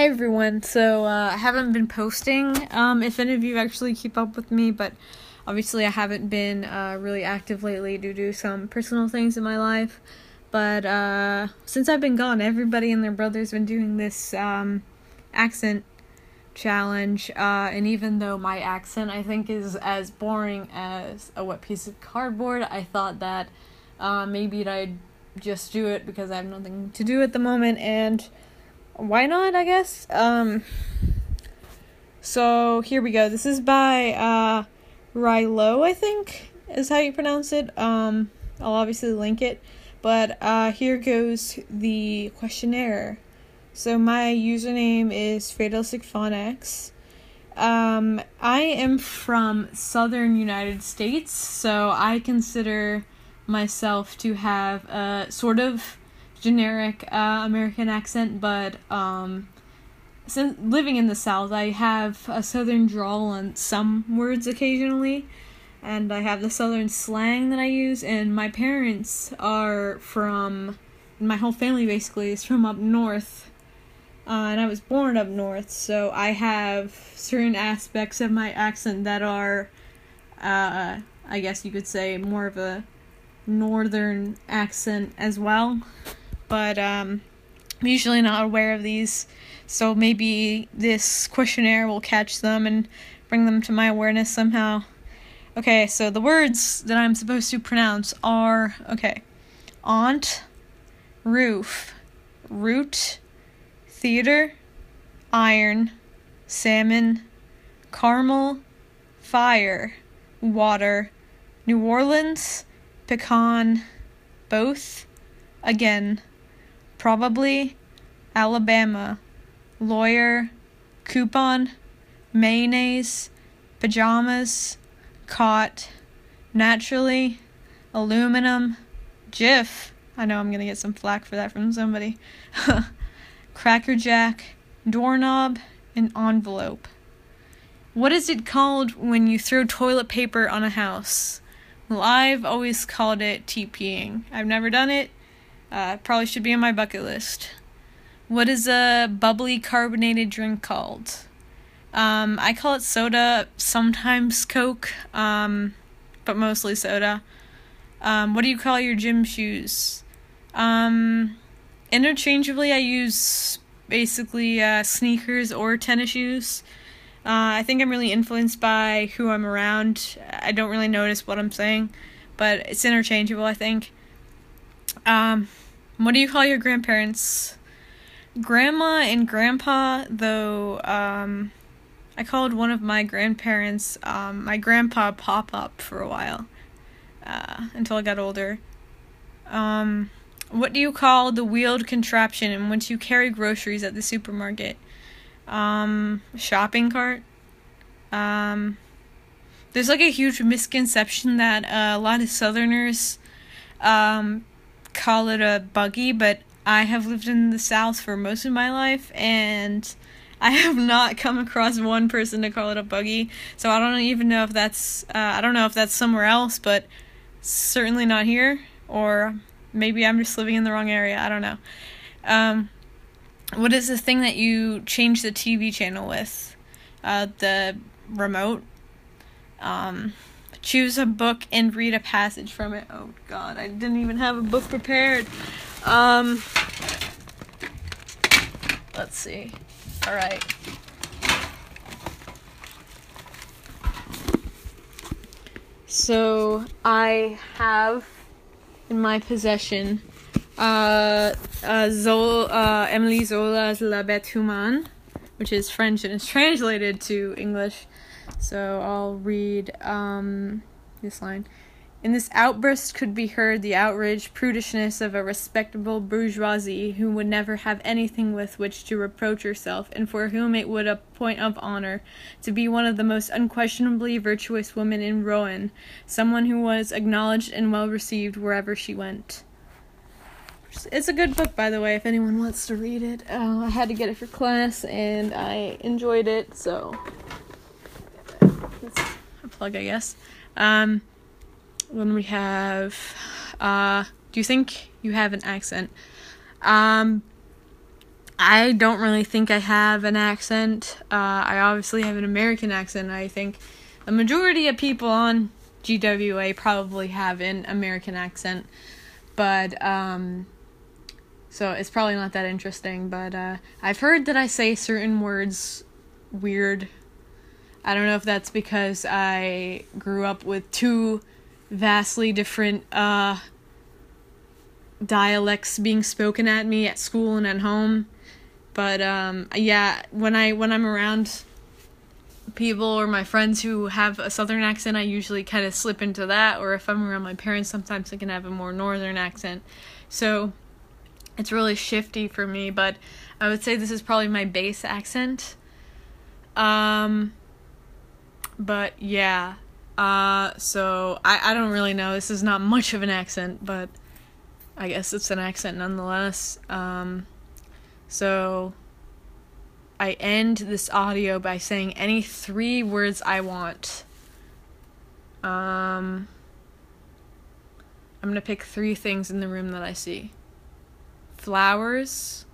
Hey everyone, I haven't been posting, if any of you actually keep up with me, but obviously I haven't been, really active lately due to some personal things in my life, but, since I've been gone, everybody and their brother's been doing this, accent challenge, and even though my accent, I think, is as boring as a wet piece of cardboard, I thought that, maybe I'd just do it because I have nothing to do at the moment, and why not, I guess? So here we go. This is by, Rilo, I think, is how you pronounce it. I'll obviously link it. But, here goes the questionnaire. So my username is FatalSickFonX. I am from southern United States, so I consider myself to have a sort of generic American accent, but since living in the South, I have a southern drawl on some words occasionally, and I have the southern slang that I use, and my parents are from, my whole family basically is from up north, and I was born up north, so I have certain aspects of my accent that are, I guess you could say, more of a northern accent as well. But I'm usually not aware of these, so maybe this questionnaire will catch them and bring them to my awareness somehow. Okay, so the words that I'm supposed to pronounce are, aunt, roof, root, theater, iron, salmon, caramel, fire, water, New Orleans, pecan, both, again, probably, Alabama, lawyer, coupon, mayonnaise, pajamas, cot, naturally, aluminum, Jif. I know I'm gonna get some flack for that from somebody. Cracker Jack, doorknob, and envelope. What is it called when you throw toilet paper on a house? Well, I've always called it TPing. I've never done it. Probably should be on my bucket list. What is a bubbly carbonated drink called? I call it soda, sometimes Coke, but mostly soda. What do you call your gym shoes? Interchangeably, I use basically sneakers or tennis shoes. I think I'm really influenced by who I'm around. I don't really notice what I'm saying, but it's interchangeable, I think. What do you call your grandparents? Grandma and grandpa, though, I called one of my grandparents, my grandpa Pop-Up for a while, until I got older. What do you call the wheeled contraption in which you carry groceries at the supermarket? Shopping cart. There's like a huge misconception that a lot of Southerners, call it a buggy, but I have lived in the South for most of my life, and I have not come across one person to call it a buggy, so I don't even know if that's, I don't know if that's somewhere else, but certainly not here, or maybe I'm just living in the wrong area, I don't know. What is the thing that you change the TV channel with? The remote. Choose a book and read a passage from it. Oh god, I didn't even have a book prepared. Let's see. Alright. So, I have in my possession Emily Zola's La Bête Humaine, which is French and is translated to English. So I'll read this line. In this outburst could be heard the outraged prudishness of a respectable bourgeoisie who would never have anything with which to reproach herself, and for whom it would a point of honor to be one of the most unquestionably virtuous women in Rouen, someone who was acknowledged and well received wherever she went. It's a good book, by the way, if anyone wants to read it. I had to get it for class, and I enjoyed it, so that's a plug, I guess. When we have, do you think you have an accent? I don't really think I have an accent. I obviously have an American accent. I think the majority of people on GWA probably have an American accent. But, so it's probably not that interesting. But I've heard that I say certain words weird. I don't know if that's because I grew up with two vastly different dialects being spoken at me at school and at home. But yeah, when I'm around people or my friends who have a southern accent, I usually kind of slip into that. Or if I'm around my parents, sometimes I can have a more northern accent. So it's really shifty for me, but I would say this is probably my base accent. But yeah, so I don't really know. This is not much of an accent, but I guess it's an accent nonetheless. So I end this audio by saying any 3 words I want. I'm gonna pick 3 things in the room that I see. Flowers,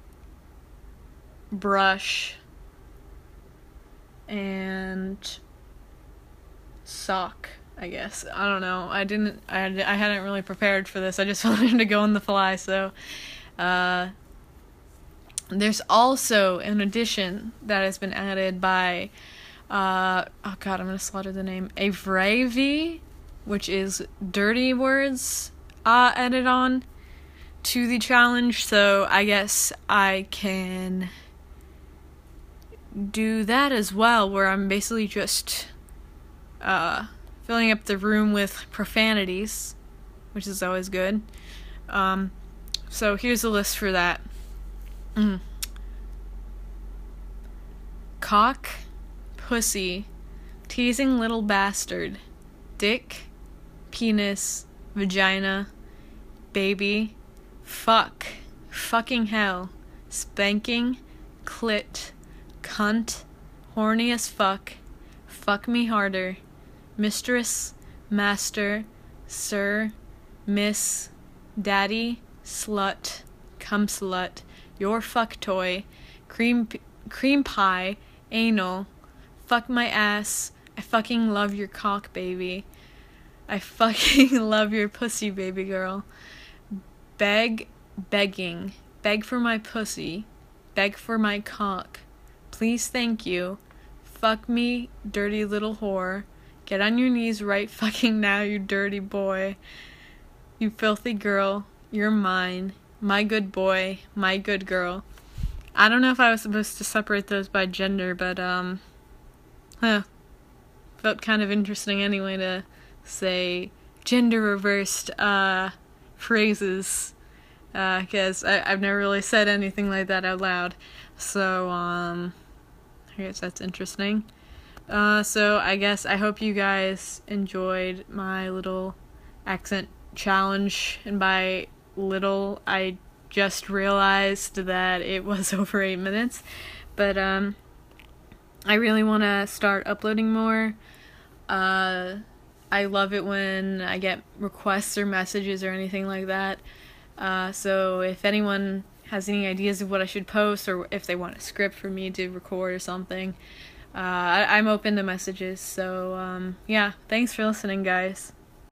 brush, and sock, I guess. I don't know. I hadn't really prepared for this. I just wanted to go on the fly, so there's also an addition that has been added by oh god, I'm gonna slaughter the name, Avravi, which is dirty words added on to the challenge, so I guess I can do that as well, where I'm basically just filling up the room with profanities, which is always good. So here's a list for that. Cock, pussy, teasing little bastard, dick, penis, vagina, baby, fuck, fucking hell, spanking, clit, cunt, horny as fuck me harder, mistress, master, sir, miss, daddy, slut, cum slut, your fuck toy, cream pie, anal, fuck my ass, I fucking love your cock, baby, I fucking love your pussy, baby girl, begging, beg for my pussy, beg for my cock, please thank you, fuck me, dirty little whore, get on your knees right fucking now, you dirty boy, you filthy girl, you're mine, my good boy, my good girl. I don't know if I was supposed to separate those by gender, but felt kind of interesting anyway to say gender reversed phrases, because I've never really said anything like that out loud, so I guess that's interesting. So I guess I hope you guys enjoyed my little accent challenge, and by little I just realized that it was over 8 minutes, but I really want to start uploading more. I love it when I get requests or messages or anything like that, so if anyone has any ideas of what I should post, or if they want a script for me to record or something, I'm open to messages, so yeah, thanks for listening, guys.